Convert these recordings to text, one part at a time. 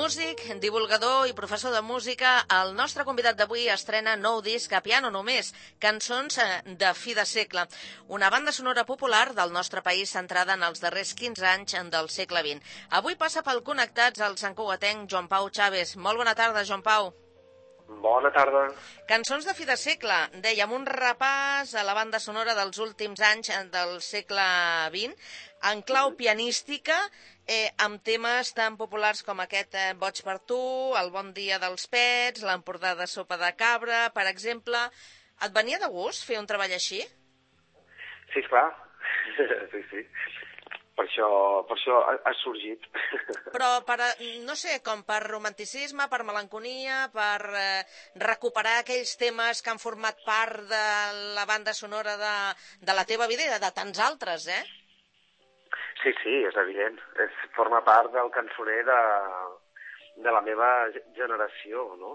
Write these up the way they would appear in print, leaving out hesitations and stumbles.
músic, divulgador i professor de música, el nostre convidat d'avui estrena nou disc a piano només, Cançons de fi de segle, una banda sonora popular del nostre país centrada en els darrers 15 anys del segle XX. Avui passa pel Connectats el santcugatenc Joan Pau Chaves. Molt bona tarda, Joan Pau. Bona tarda. Cançons de fi de segle, dèiem, un repàs a la banda sonora dels últims anys del segle XX, en clau pianística, amb temes tan populars com aquest Boig per tu, El bon dia dels pets, L'Empordà de sopa de cabra, per exemple. Et venia de gust fer un treball així? Sí, esclar. Sí. Per això ha sorgit. Però, no sé, com per romanticisme, per melanconia, per recuperar aquells temes que han format part de la banda sonora de la teva vida i de tants altres, eh? Sí, és evident. Forma part del cançoner de la meva generació, no?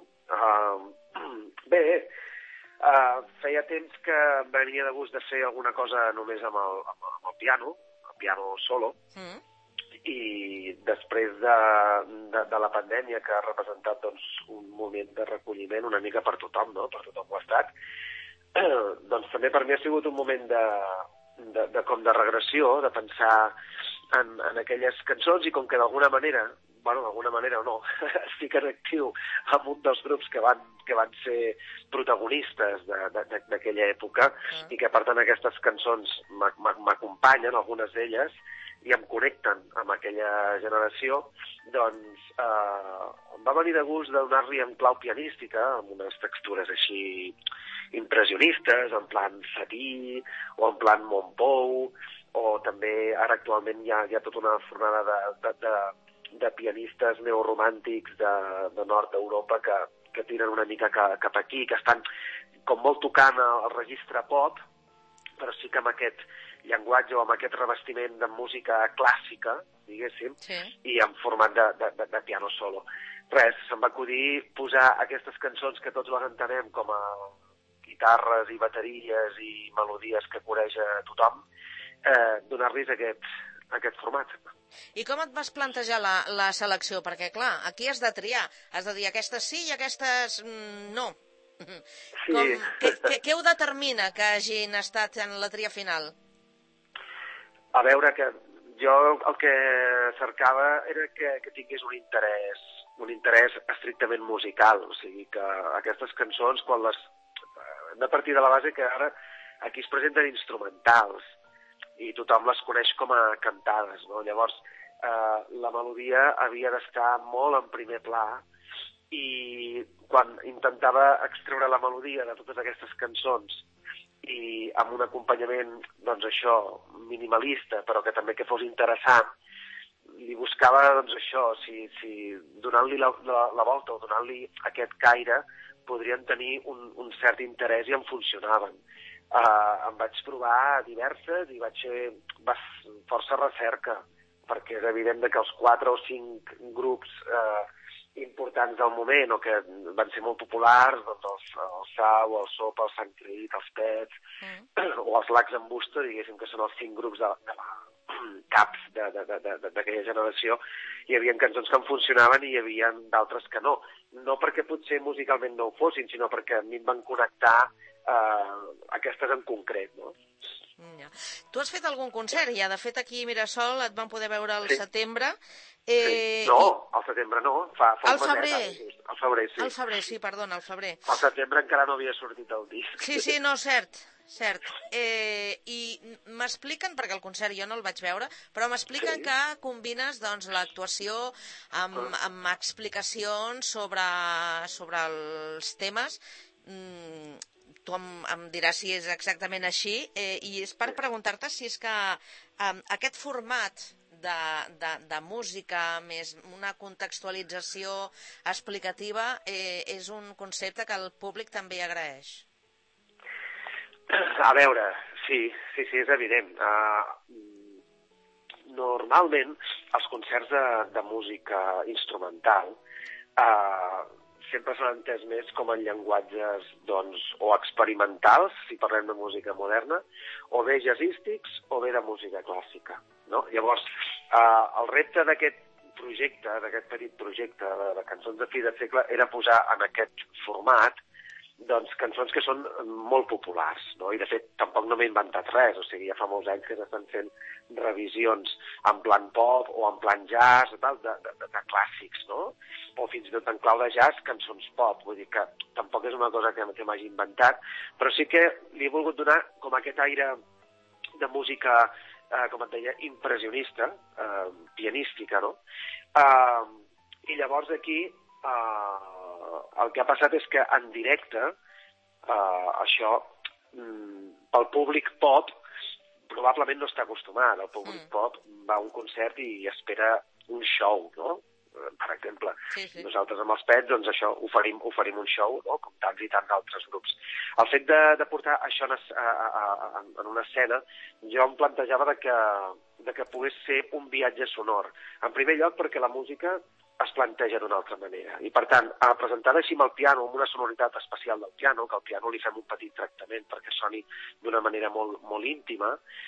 Feia temps que em venia de gust de fer alguna cosa només amb el piano solo, i després de la pandèmia, que ha representat doncs, un moment de recolliment una mica per tothom, no? Per tothom ho ha estat, doncs també per mi ha sigut un moment de regressió, de pensar en aquelles cançons, i com que d'alguna manera o no, estic en actiu amb un dels grups que van ser protagonistes d'aquella època, i que per tant aquestes cançons m'acompanyen, algunes d'elles, i em connecten amb aquella generació, doncs em va venir de gust de donar-li en clau pianística, amb unes textures així impressionistes, en plan Satie, o en plan Montpou, o també ara actualment hi ha tota una fornada de pianistes neoromàntics de nord d'Europa que tiren una mica cap aquí, que estan com molt tocant el registre pop, però sí que amb aquest llenguatge o amb aquest revestiment de música clàssica, diguéssim, sí, i en format de piano solo. Res, se'm va acudir posar aquestes cançons que tots les entenem com a guitarres i bateries i melodies que coreja tothom, donar-los aquest format. I com et vas plantejar la selecció? Perquè, clar, aquí has de triar. Has de dir aquestes sí i aquestes no. Sí. Què ho determina que hagin estat en la tria final? A veure, que jo el que cercava era que tingués un interès estrictament musical. O sigui, que aquestes cançons, quan hem de partir de la base que ara aquí es presenten instrumentals, i tothom les coneix com a cantades, no? Llavors, la melodia havia d'estar molt en primer pla, i quan intentava extreure la melodia de totes aquestes cançons i amb un acompanyament, doncs això, minimalista, però que també que fos interessant, li buscava, doncs això, si donant-li la volta o donant-li aquest caire podrien tenir un cert interès, i em funcionaven. Em vaig provar diverses i vaig fer força recerca, perquè és evident que els 4 o 5 grups importants del moment, o que van ser molt populars, doncs el Sau, el Sopa, el Sant Crit, els Pets, o els Lacs en Busta, diguéssim que són els 5 grups de caps d'aquella generació. Hi havia cançons que em funcionaven i hi havia d'altres que no. No perquè potser musicalment no ho fossin, sinó perquè a mi em van connectar aquestes en concret, no? Ja. Tu has fet algun concert ja? De fet, aquí a Mirasol et van poder veure al setembre. Sí. No, al setembre no, fa al febrer. Al febrer, sí. Al febrer, sí, perdona, al febrer. Al setembre encara no havia sortit el disc. Sí, no, cert. I m'expliquen, perquè el concert jo no el vaig veure, però m'expliquen que combines doncs l'actuació amb explicacions sobre els temes. Tu em diràs si és exactament així, i és per preguntar-te si és que aquest format de música més una contextualització explicativa és un concepte que el públic també agraeix. A veure, sí, és evident. Normalment els concerts de música instrumental sempre s'han entès més com en llenguatges, doncs, o experimentals, si parlem de música moderna, o bé jazzístics, o bé de música clàssica, no? Llavors, el repte d'aquest projecte, d'aquest petit projecte de cançons de fi de segle, era posar en aquest format doncs cançons que són molt populars, no? I de fet tampoc no m'he inventat res, o sigui, ja fa molts anys que s'estan fent revisions en plan pop o en plan jazz, tal, de clàssics, no? O fins i tot en clau de jazz, cançons pop, vull dir que tampoc és una cosa que m'hagi inventat, però sí que li he volgut donar com aquest aire de música, com et deia, impressionista, pianística, no? I llavors aquí el que ha passat és que en directe això pel públic pop probablement no està acostumat. El públic pop va a un concert i espera un show, no? Per exemple, nosaltres amb els Pets, doncs això, oferim un show, no? Com tants i tants d'altres grups. El fet de portar això en una escena, jo em plantejava de que pogués ser un viatge sonor. En primer lloc, perquè la música es planteja d'una altra manera. I, per tant, presentada així amb el piano, amb una sonoritat especial del piano, que al piano li fem un petit tractament perquè soni d'una manera molt, molt íntima,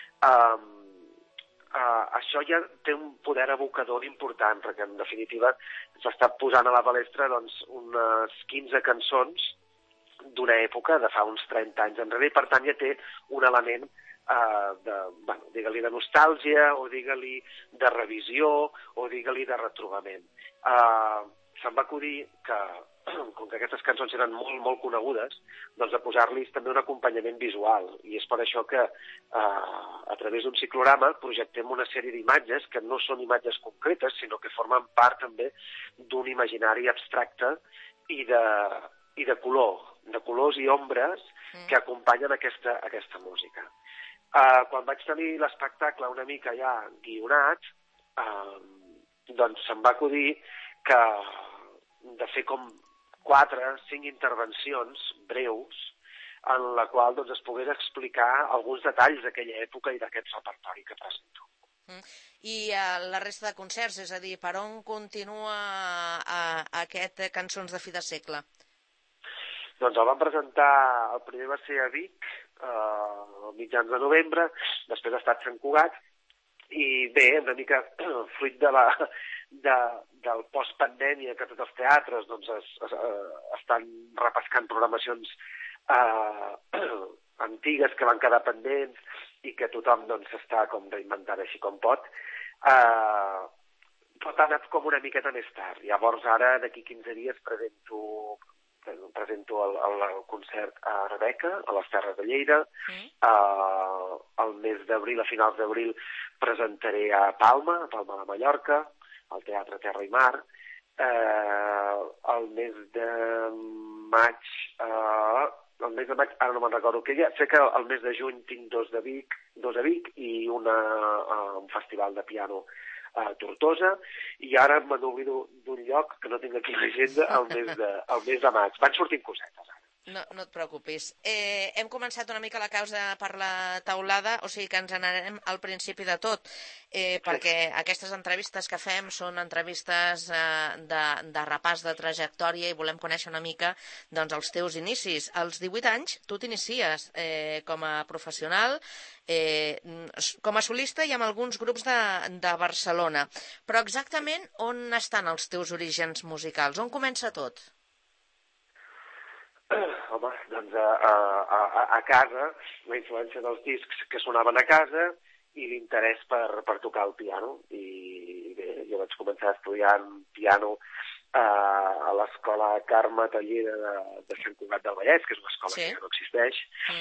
això ja té un poder evocador important, perquè en definitiva s'està posant a la palestra doncs, unes 15 cançons d'una època de fa uns 30 anys enrere, i per tant ja té un element digue-li de nostàlgia, o digue-li de revisió, o digue-li de retrobament. Se'm va acudir que, com que aquestes cançons eren molt, molt conegudes, doncs de posar-los també un acompanyament visual. I és per això que a través d'un ciclorama projectem una sèrie d'imatges que no són imatges concretes, sinó que formen part també d'un imaginari abstracte i de colors i ombres que acompanyen aquesta música. Quan vaig tenir l'espectacle una mica ja guionat, doncs se'm va acudir que de fer com 4-5 intervencions breus en la qual doncs, es pogués explicar alguns detalls d'aquella època i d'aquest repertori que presento. I la resta de concerts, és a dir, per on continua aquest Cançons de fi de segle? Doncs el vam presentar, el primer va ser a Vic, a mitjans de novembre, després ha estat Sant Cugat, i bé, una mica fruit del post-pandèmia que tots els teatres doncs, estan repescant programacions antigues que van quedar pendents i que tothom doncs, s'està com reinventant així com pot, tot ha anat com una miqueta més tard. Llavors ara, d'aquí 15 dies, presento el concert a Arbeca, a les Terres de Lleida. Al mes d'abril, a finals d'abril, presentaré a Palma de Mallorca, al Teatre Terra i Mar. El mes de maig, ara no me'n recordo què hi ha. Sé que el mes de juny tinc dos a Vic i un festival de piano a Tortosa, i ara me n'oblido d'un lloc que no tinc aquí a l'agenda el mes de maig. Van sortint cosetes, ara. No et preocupis. Hem començat una mica la causa per la taulada, o sigui que ens n'anem al principi de tot, perquè aquestes entrevistes que fem són entrevistes de repàs de trajectòria i volem conèixer una mica doncs, els teus inicis. Als 18 anys tu t'inicies com a professional, com a solista i amb alguns grups de Barcelona. Però exactament on estan els teus orígens musicals? On comença tot? Home, doncs a casa, la influència dels discs que sonaven a casa i l'interès per tocar el piano. I bé, jo vaig començar estudiant piano a l'escola Carme Tallera de Sant Cugat del Vallès, que és una escola que ja no existeix,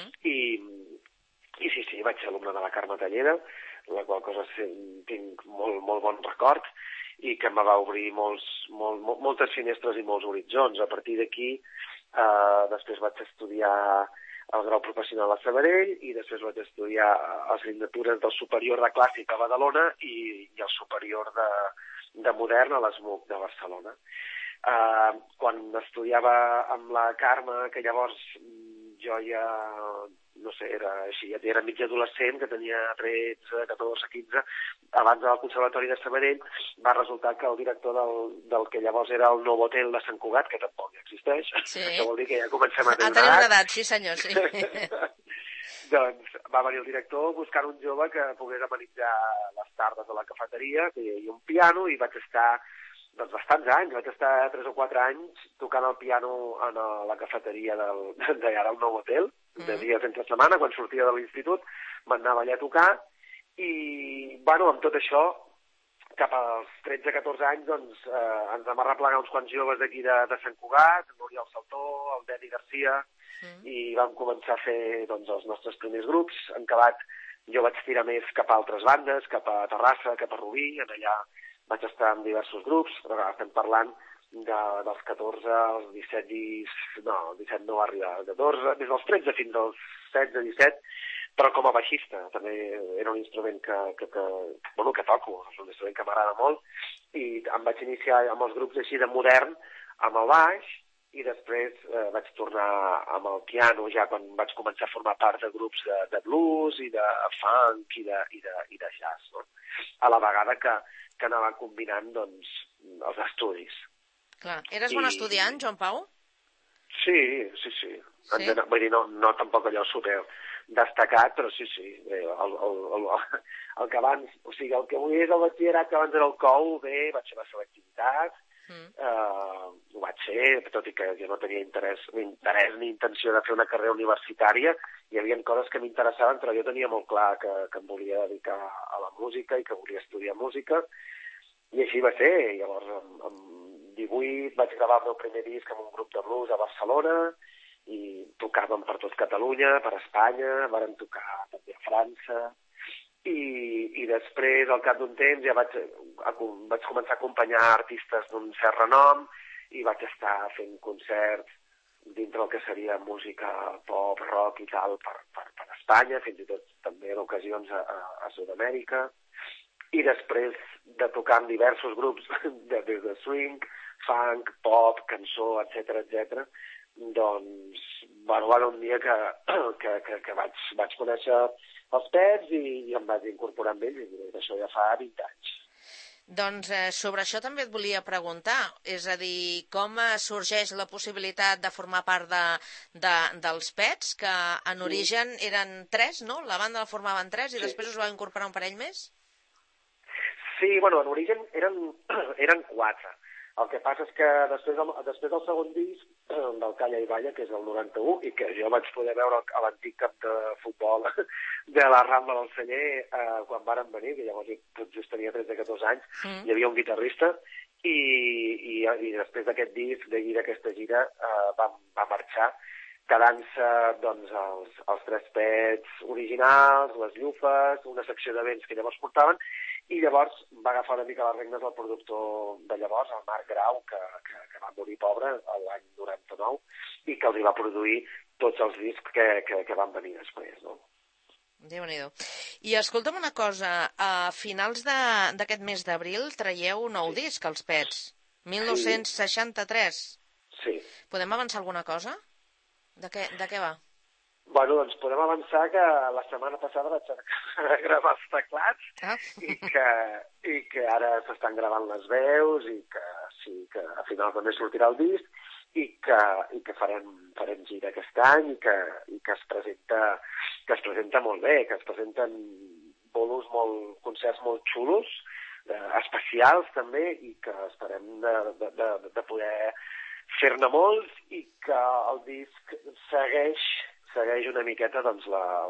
i sí, vaig ser alumne de la Carme Tallera, la qual cosa tinc molt, molt bon record, i que em va obrir moltes finestres i molts horitzons. A partir d'aquí, després vaig estudiar el grau professional a Sabadell i després vaig estudiar assignatures del superior de clàssic a Badalona i el superior de modern a l'ESMUC de Barcelona. Quan estudiava amb la Carme, que llavors jo ja, no sé, ja era mig adolescent, que tenia 13, 14, 15, abans del Conservatori de Sabadell, va resultar que el director del que llavors era el Nou Hotel de Sant Cugat, que tampoc ja existeix, que vol dir que ja comencem a tenir una edat. Sí senyor, sí. Doncs va venir el director buscant un jove que pogués amenitzar les tardes a la cafeteria, que hi havia un piano, i vaig estar bastants anys, vaig estar 3 o 4 anys tocant el piano en la cafeteria d'allà del nou hotel, de dies entre setmana, quan sortia de l'institut, m'anava allà a tocar, i, bueno, amb tot això, cap als 13-14 anys, doncs, ens vam arreplegar uns quants joves d'aquí de Sant Cugat, l'Oriol Saltó, el Deni Garcia, i vam començar a fer, doncs, els nostres primers grups. En acabat, jo vaig tirar més cap a altres bandes, cap a Terrassa, cap a Rubí, en allà vaig estar en diversos grups, però estem parlant dels 14 als 17, no, el 17 no va arribar, 14, des dels 13 fins als 16-17, però com a baixista, també era un instrument que toco, és un instrument que m'agrada molt, i em vaig iniciar amb els grups així de modern, amb el baix, i després vaig tornar amb el piano, ja quan vaig començar a formar part de grups de blues i de funk i de jazz, no? A la vegada que anava combinant, doncs, els estudis. Clar. Eres bon estudiant, Joan Pau? Sí. Vull dir, no tampoc allò super destacat, però sí. El que abans, o sigui, el que avui és el batxillerat, que abans era el COU, bé, vaig fer la selectivitat, ho vaig fer, tot i que jo no tenia interès ni intenció de fer una carrera universitària. Hi havia coses que m'interessaven, però jo tenia molt clar que em volia dedicar a la música i que volia estudiar música, i així va ser. Llavors, amb 18 vaig gravar el meu primer disc amb un grup de blues a Barcelona, i tocàvem per tot Catalunya, per Espanya, vàrem tocar també a França, i després, al cap d'un temps, ja vaig començar a acompanyar artistes d'un cert renom, i vaig estar fent concerts dintre el que seria música pop, rock i tal, per Espanya, fins i tot també en ocasions a Sud-amèrica, i després de tocar amb diversos grups, des de swing, funk, pop, cançó, etc, doncs va haver un dia que vaig conèixer els Pets i em vaig incorporar amb ells, i això ja fa 20 anys. Doncs sobre això també et volia preguntar, és a dir, com sorgeix la possibilitat de formar part dels Pets, que en origen eren 3, no? La banda la formaven 3 i després us va incorporar un parell més? Sí, bueno, en origen eren 4. El que passa és que després del segon disc, del Calla i Balla, que és el 91, i que jo vaig poder veure a l'antic camp de futbol de la Rambla del Celler quan varen venir, que llavors jo tot just tenia 13-14 anys, hi havia un guitarrista, i després d'aquest disc, d'aquesta gira, va marxar, quedant-se doncs, els 3 Pets originals, les llufes, una secció de vents que llavors portaven, i llavors va agafar una mica les regnes del productor de llavors, el Marc Grau, que va morir pobre l'any 99, i que els hi va produir tots els discs que van venir després, no? Déu-n'hi-do. I escolta'm una cosa, a finals d'aquest mes d'abril traieu un nou disc, els Pets, 1963. Sí. Podem avançar alguna cosa? De què va? Bueno, doncs podem avançar que la setmana passada vaig gravar els teclats i que ara s'estan gravant les veus i que sí, que a finals de mes sortirà el disc i que farem gira aquest any i que es presenta molt bé, que es presenten concerts molt xulos, especials també, i que esperem de poder fer-ne molts, i que el disc segueix una miqueta doncs,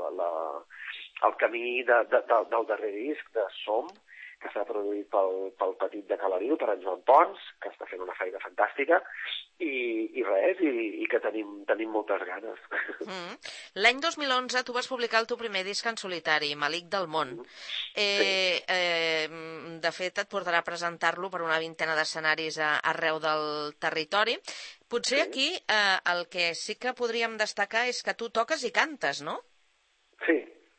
el camí del darrer disc de Som, que s'ha produït pel Petit de Calariu, per en Joan Pons, que està fent una feina fantàstica, i res, i que tenim moltes ganes. L'any 2011 tu vas publicar el teu primer disc en solitari, Malic del món. De fet, et portarà a presentar-lo per una vintena d'escenaris arreu del territori. Potser aquí el que sí que podríem destacar és que tu toques i cantes, no? Sí.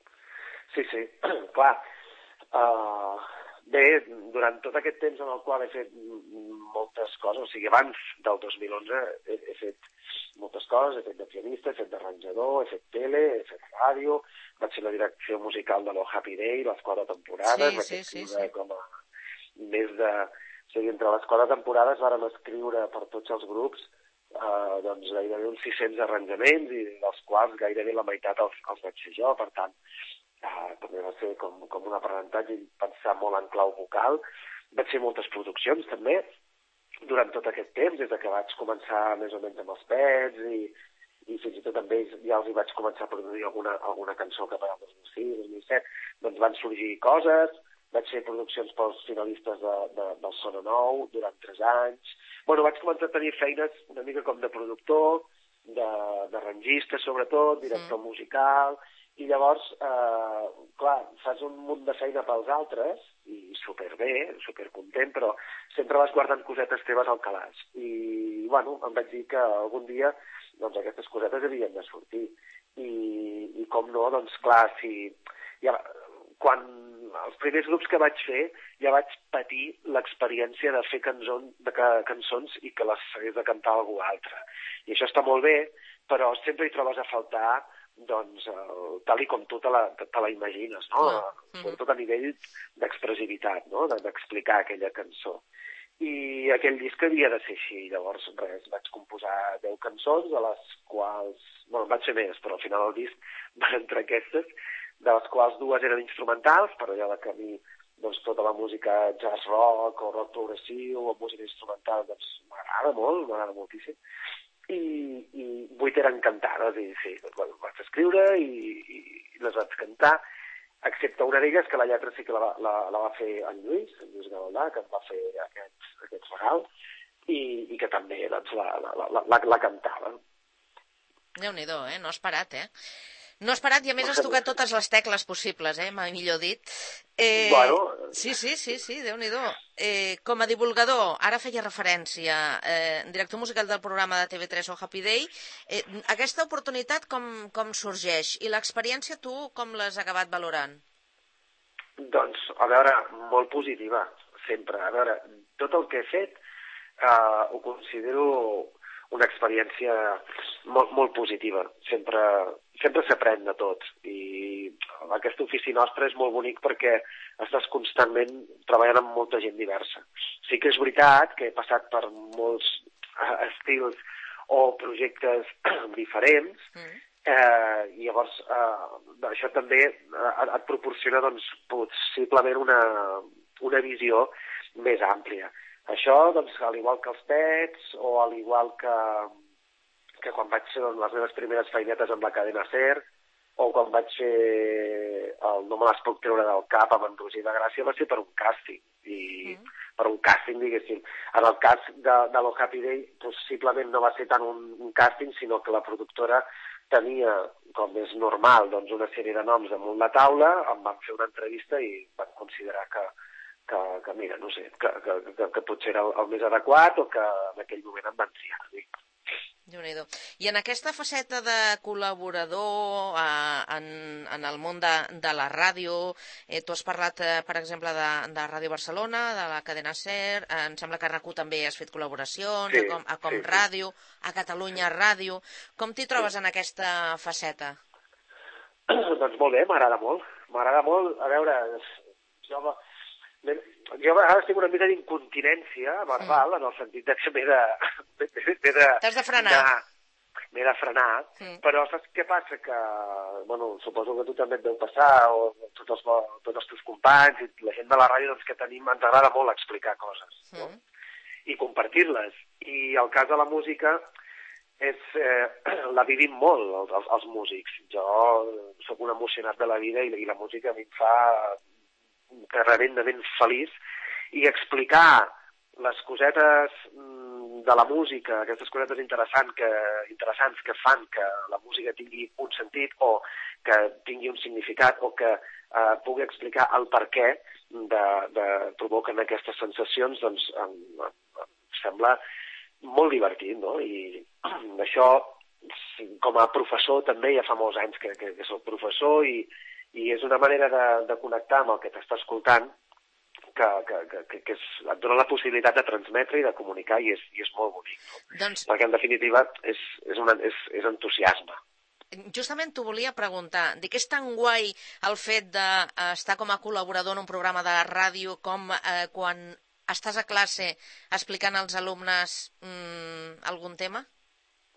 Clar. Bé, durant tot aquest temps en el qual he fet moltes coses, o sigui, abans del 2011 he fet moltes coses, he fet de pianista, he fet d'arranjador, he fet tele, he fet ràdio, vaig fer la direcció musical de l'O Happy Day, les 4 temporades, vaig escriure com a més de... O sigui, entre les 4 temporades vàrem escriure per tots els grups doncs gairebé uns 600 arranjaments i dels quals gairebé la meitat els vaig fer jo, per tant també va ser com un aprenentatge i pensar molt en clau vocal. Vaig fer moltes produccions també durant tot aquest temps, des que vaig començar més o menys amb els Pets i fins i tot amb ells ja els hi vaig començar a produir alguna cançó cap al 2006, 2007, doncs van sorgir coses, vaig fer produccions pels finalistes del Sona Nou durant 3 anys. Bueno, vaig començar a tenir feines una mica com de productor, d'arrangista sobretot, director musical, i llavors, clar, fas un munt de feina pels altres, i superbé, supercontent, però sempre vas guardant cosetes teves al calaix. I, bueno, em vaig dir que algun dia doncs aquestes cosetes havien de sortir. I com no, doncs clar, quan els primers grups que vaig fer ja vaig patir l'experiència de fer cançons i que les hagués de cantar algú altre. I això està molt bé, però sempre hi trobes a faltar doncs, tal i com tu te la imagines, no? Sobretot a nivell d'expressivitat, no? D'explicar aquella cançó. I aquell disc havia de ser així, llavors res, vaig composar 10 cançons, de les quals, bueno, vaig fer més, però al final del disc van entre aquestes, de les quals 2 eren instrumentals, per allò que a mi doncs, tota la música jazz rock o rock progressiu o música instrumental doncs, m'agrada moltíssim, i 8 eren cantades, i sí, doncs, vaig escriure i les vaig cantar, excepte una d'elles, que la lletra sí que la va fer en Lluís Gavaldà, que em va fer aquests regals, i que també doncs, la cantava. Déu-n'hi-do, no has parat, No has parat i a més has tocat totes les tecles possibles, millor dit. Bueno... Sí, Déu-n'hi-do. Com a divulgador, ara feia referència, director musical del programa de TV3 o Happy Day, aquesta oportunitat com sorgeix? I l'experiència tu com l'has acabat valorant? Doncs, a veure, molt positiva, sempre. A veure, tot el que he fet ho considero una experiència molt, molt positiva. Sempre s'aprèn de tot. I aquest ofici nostre és molt bonic perquè estàs constantment treballant amb molta gent diversa. Sí que és veritat que he passat per molts estils o projectes diferents, i llavors això també et proporciona doncs, possiblement una visió més àmplia. Això, doncs, al igual que els Pets, o al igual que quan vaig fer les meves primeres feinetes amb la cadena SER, o quan vaig fer el No me les puc treure del cap amb en Roger de Gràcia, va ser per un càsting. I per un càsting, diguéssim. En el cas de lo Happy Day, possiblement no va ser tant un càsting, sinó que la productora tenia, com és normal, doncs una sèrie de noms damunt la taula, em van fer una entrevista i van considerar que mira, no sé, que potser era el més adequat o que en aquell moment em van triar. Déu-n'hi-do. I en aquesta faceta de col·laborador en el món de la ràdio, tu has parlat, per exemple, de Ràdio Barcelona, de la cadena SER, em sembla que a RAC1 també has fet col·laboracions, a Com Ràdio, a Catalunya Ràdio. Com t'hi trobes en aquesta faceta? Doncs molt bé, m'agrada molt. M'agrada molt, a veure, jo a vegades tinc una mica d'incontinència verbal, en el sentit que t'has de frenar. M'he de frenar, però saps què passa? Que, bueno, suposo que tu també et deu passar, o tots els teus companys i la gent de la ràdio doncs, que tenim, ens agrada molt explicar coses, no? I compartir-les. I el cas de la música la vivim molt, els músics. Jo sóc un emocionat de la vida i la música a mi em fa tremendament feliç, i explicar les cosetes de la música, aquestes cosetes interessants que fan que la música tingui un sentit o que tingui un significat o que pugui explicar el per què provoquen aquestes sensacions, doncs em sembla molt divertit, no? I això, com a professor, també ja fa molts anys que soc professor i és una manera de connectar amb el que t'està escoltant que et dona la possibilitat de transmetre i de comunicar, i és molt bonic. No? Doncs... Perquè, en definitiva, és entusiasme. Justament t'ho volia preguntar. Dic, és tan guai el fet d'estar com a col·laborador en un programa de ràdio com quan estàs a classe explicant als alumnes algun tema?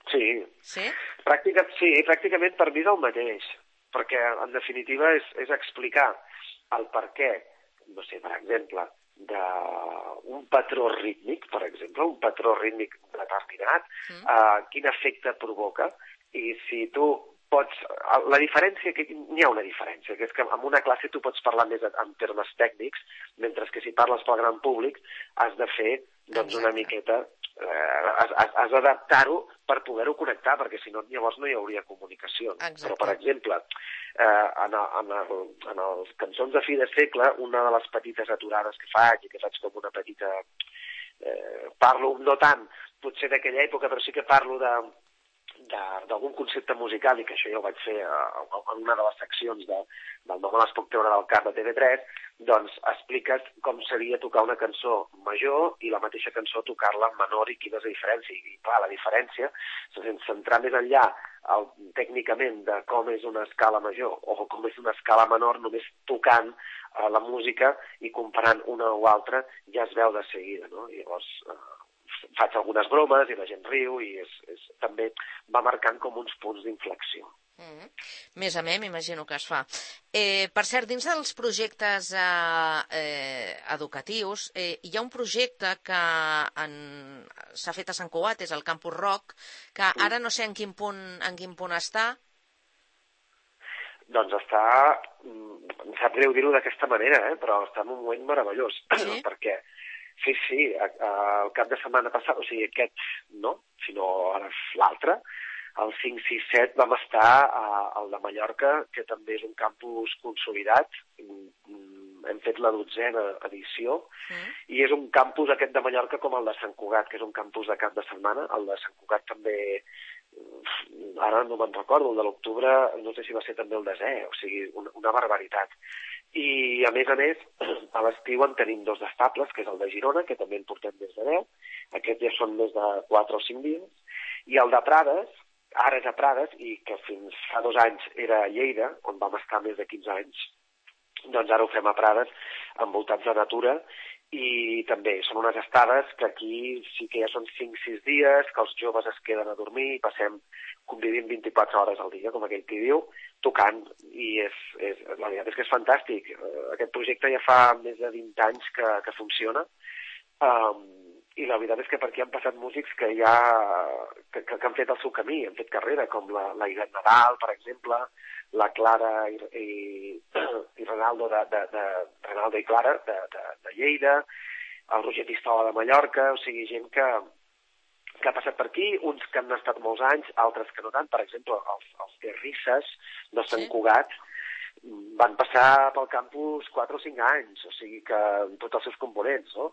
Sí. Sí? Sí, pràcticament per mi és el mateix, perquè en definitiva és explicar el per què, no sé, per exemple, d'un patró rítmic, per exemple, un patró rítmic determinat, quin efecte provoca, i si tu pots... La diferència, n'hi ha una diferència, que és que en una classe tu pots parlar més en termes tècnics, mentre que si parles pel gran públic has de fer doncs, una miqueta... has d'adaptar-ho per poder-ho connectar, perquè si no llavors no hi hauria comunicació. Exacte. Però, per exemple, en les cançons de fi de segle, una de les petites aturades que faig, i que faig com una petita... parlo no tant, potser d'aquella època, però sí que parlo d'algun concepte musical, i que això ja ho vaig fer en una de les seccions del No me les puc treure del cap de TV3, doncs expliques com seria tocar una cançó major i la mateixa cançó tocar-la en menor i quina és la diferència. I clar, la diferència, sense entrar més enllà tècnicament de com és una escala major o com és una escala menor, només tocant la música i comparant una o altra ja es veu de seguida, no? I llavors faig algunes bromes i la gent riu i també va marcant com uns punts d'inflexió. Més a més, m'imagino que es fa. Per cert, dins dels projectes educatius, hi ha un projecte que s'ha fet a Sant Cugat, és el Campus Rock, que ara no sé en quin punt està. Doncs està, em sap greu dir-ho d'aquesta manera, però està en un moment meravellós, sí? Perquè sí, el cap de setmana passat, o sigui aquest no, sinó l'altre, el 5, 6, 7 vam estar al de Mallorca, que també és un campus consolidat, hem fet la 12a edició, i és un campus aquest de Mallorca com el de Sant Cugat, que és un campus de cap de setmana. El de Sant Cugat també, ara no me'n recordo, el de l'octubre, no sé si va ser també el 10è, o sigui, una barbaritat. I a més, a l'estiu en tenim 2 d'estables, que és el de Girona, que també en portem més de 10, aquests ja són més de 4 o 5 dies, i el de Prades, ara és a Prades, i que fins fa 2 anys era a Lleida, on vam estar més de 15 anys, doncs ara ho fem a Prades, envoltats de natura, i també són unes estades que aquí sí que ja són 5-6 dies, que els joves es queden a dormir i convivim 24 hores al dia, com aquell qui diu, tocant, i la veritat és que és fantàstic. Aquest projecte ja fa més de 20 anys que funciona, i la veritat és que per aquí han passat músics que han fet el seu camí, han fet carrera, com la Ivet Nadal, per exemple, la Clara i Renaldo Renaldo i Clara de Lleida, el Roger Pistola de Mallorca, o sigui, gent que ha passat per aquí, uns que han estat molts anys, altres que no tant. Per exemple, els Terrisses de Sant Cugat van passar pel campus 4 o 5 anys, o sigui que tots els seus components, no?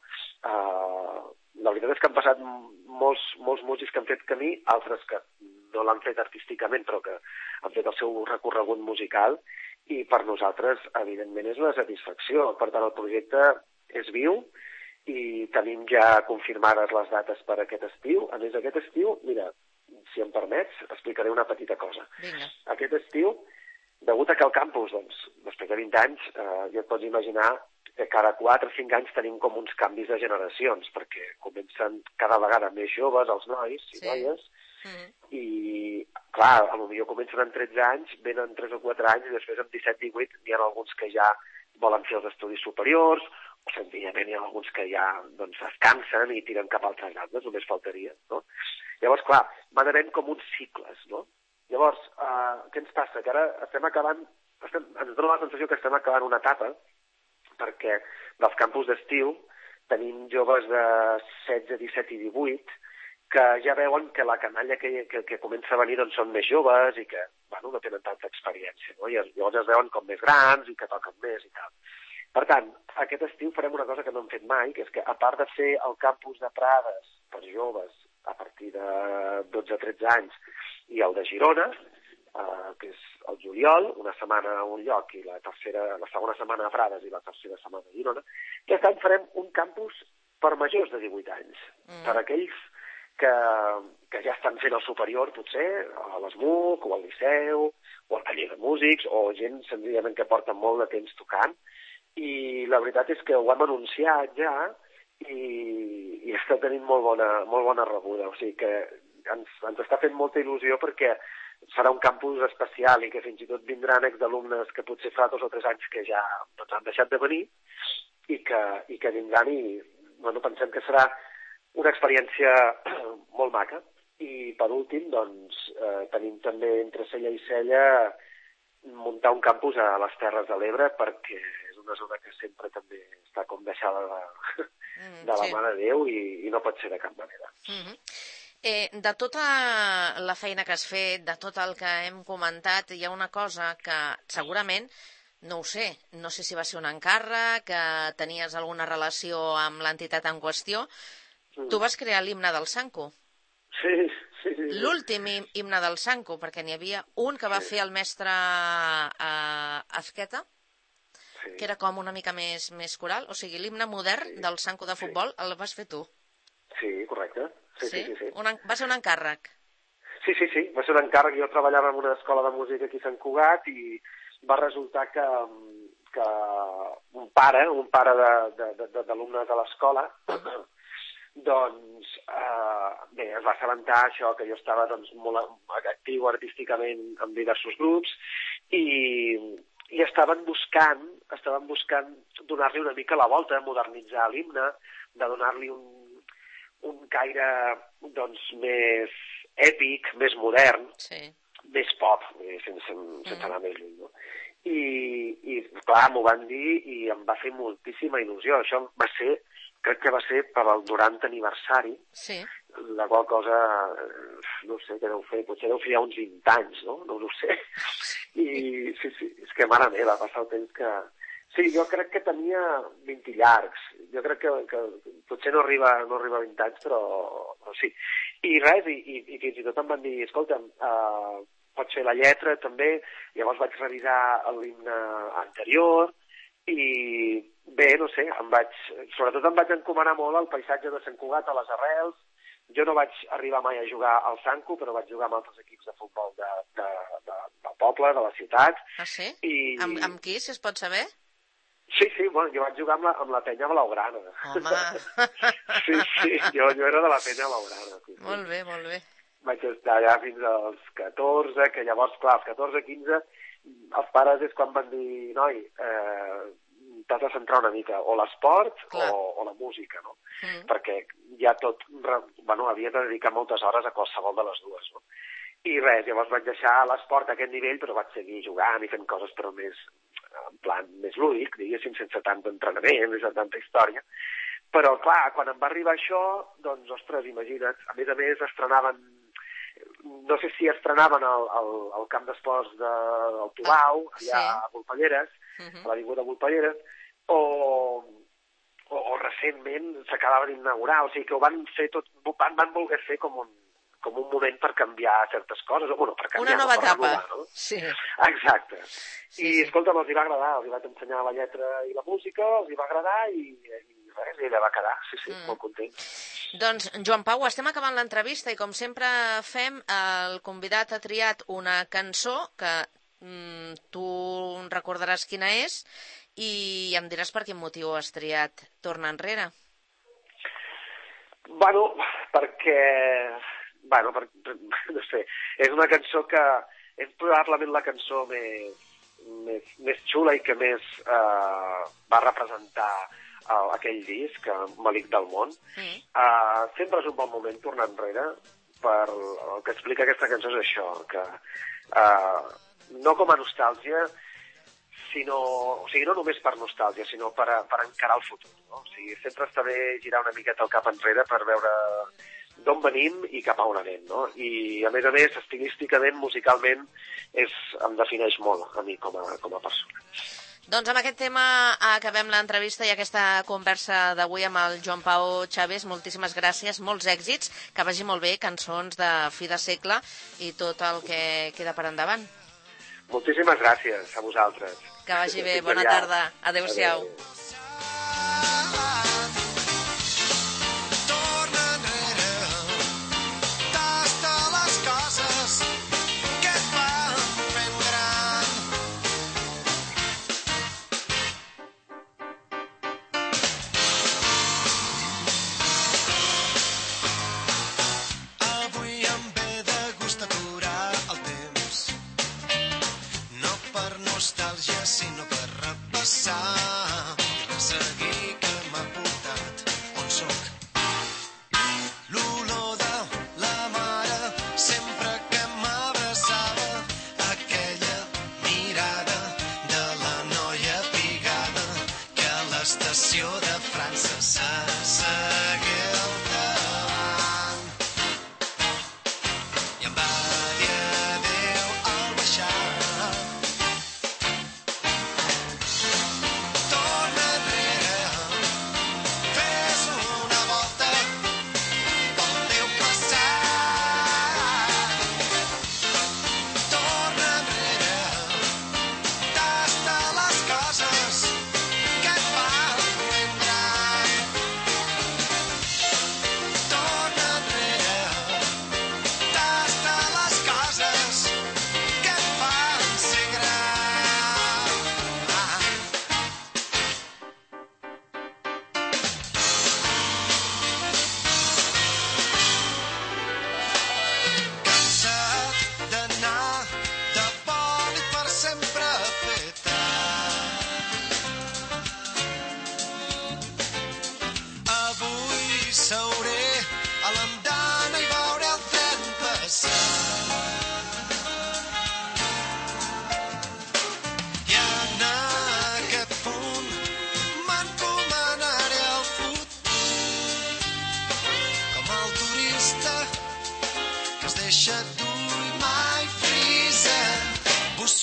La veritat és que han passat molts músics que han fet camí, altres que no l'han fet artísticament, però que han fet el seu recorregut musical, i per nosaltres, evidentment, és una satisfacció. Per tant, el projecte és viu, i tenim ja confirmades les dates per aquest estiu. A més, aquest estiu, mira, si em permets, explicaré una petita cosa. Vinga. Aquest estiu, degut a que el campus, doncs, després de 20 anys, ja et pots imaginar que cada 4 o 5 anys tenim com uns canvis de generacions, perquè comencen cada vegada més joves els nois i noies, i, clar, potser comencen amb 13 anys, venen 3 o 4 anys, i després amb 17-18 n'hi ha alguns que ja volen fer els estudis superiors, o senzillament hi ha alguns que ja es cansen i tiren cap a altres bandes, només faltaria, no? Llavors, clar, van anant com uns cicles, no? Llavors, què ens passa? Que ara estem acabant, ens dona la sensació que estem acabant una etapa, perquè dels campus d'estiu tenim joves de 16, 17 i 18 que ja veuen que la canalla que comença a venir doncs, són més joves i que no tenen tanta experiència, no? I llavors es veuen com més grans i que toquen més i tal. Per tant, aquest estiu farem una cosa que no hem fet mai, que és que a part de fer el campus de Prades per joves a partir de 12-13 anys i el de Girona, que és el juliol, una setmana a un lloc i la segona setmana a Prades i la tercera setmana a Girona, aquest any farem un campus per majors de 18 anys, per aquells que ja estan fent el superior, potser, a l'ESMUC o al Liceu o al taller de músics, o gent senzillament que porten molt de temps tocant, i la veritat és que ho hem anunciat ja i està tenint molt bona rebuda, o sigui que ens està fent molta il·lusió perquè serà un campus especial i que fins i tot vindran exalumnes que potser fa 2 o 3 anys que ja han deixat de venir i que vindran i pensem que serà una experiència molt maca. I per últim, doncs, tenim també entre cella i cella muntar un campus a les Terres de l'Ebre perquè és una zona que sempre també està com deixada de la mà de Déu i no pot ser de cap manera. De tota la feina que has fet, de tot el que hem comentat, hi ha una cosa que segurament, no ho sé, no sé si va ser un encàrrec, que tenies alguna relació amb l'entitat en qüestió. Tu vas crear l'himne del Sanco. Sí. L'últim himne del Sanco, perquè n'hi havia un que va fer el mestre Azqueta, que era com una mica més coral, o sigui, l'himne modern del Sanco de futbol el vas fer tu. Sí, correcte. Sí. Va ser un encàrrec. Sí, va ser un encàrrec. Jo treballava en una escola de música aquí a Sant Cugat i va resultar que un pare d'alumnes de l'escola doncs, es va assabentar això, que jo estava doncs, molt actiu artísticament en diversos grups i estaven buscant donar-li una mica la volta, modernitzar l'himne, de donar-li un caire doncs, més èpic, més modern, més pop, sense anar més lluny. No? I clar, m'ho van dir i em va fer moltíssima il·lusió. Això crec que va ser per al 90 aniversari, la qual cosa, no sé què deu fer, potser deu fer ja uns 20 anys, no? No ho sé. I sí, és que mare meva, passa el temps que... Sí, jo crec que tenia 20 llargs. Jo crec que potser no arriba a 20 anys, però sí. I res, i fins i tot em van dir, escolta'm, pots fer la lletra també. Llavors vaig revisar l'himne anterior i bé, no sé, sobretot em vaig encomanar molt al paisatge de Sant Cugat, a les arrels. Jo no vaig arribar mai a jugar al Sanco, però vaig jugar amb altres equips de futbol del poble, de la ciutat. Ah, sí? Amb qui, si es pot saber? Sí, bueno, jo vaig jugar amb la penya blaugrana. Home! Sí, jo era de la penya blaugrana. Sí. Molt bé. Vaig estar allà fins als 14, que llavors, clar, als 14, 15, els pares és quan van dir, noi, t'has de centrar una mica, o l'esport o la música, no? Perquè ja tot, havia de dedicar moltes hores a qualsevol de les dues, no? I res, llavors vaig deixar l'esport a aquest nivell, però vaig seguir jugant i fent coses però més, en plan, més lúdic, diguéssim, sense tant entrenament, sense tanta història. Però, clar, quan em va arribar això, doncs, ostres, imagina't, a més estrenaven, no sé si estrenaven al camp d'esports del Tubau, allà a Volpelleres, a l'avinguda Volpelleres, o recentment s'acabava d'inaugurar, o sigui que ho van fer tot, van voler fer com un moment per canviar certes coses, o per canviar, una nova etapa, no? Sí. Exacte. I escolta'm, els hi va agradar, els hi vaig ensenyar la lletra i la música, els hi va agradar i res, i ella va quedar, sí, molt content. Doncs, Joan Pau, estem acabant l'entrevista i com sempre fem, el convidat ha triat una cançó que tu recordaràs quina és i em diràs per quin motiu has triat Torna enrere. Perquè no sé, és una cançó que és probablement la cançó més xula i que més va representar aquell disc, Malic del món. Sempre és un bon moment tornar enrere, el que explica aquesta cançó és això, que no com a nostàlgia, no només per nostàlgia, sinó per encarar el futur. No? O sigui, sempre està bé girar una miqueta el cap enrere per veure d'on venim i cap a on anem. No? I, a més, estilísticament, musicalment, em defineix molt a mi com a persona. Doncs amb aquest tema acabem l'entrevista i aquesta conversa d'avui amb el Joan Pau Chaves. Moltíssimes gràcies, molts èxits, que vagi molt bé, cançons de fi de segle i tot el que queda per endavant. Moltíssimes gràcies a vosaltres. Que vagi bé, bona tarda. Adéu-siau. Avui em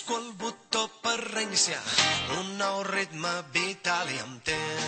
Busco el botó per reiniciar un nou ritme vital i amb temps.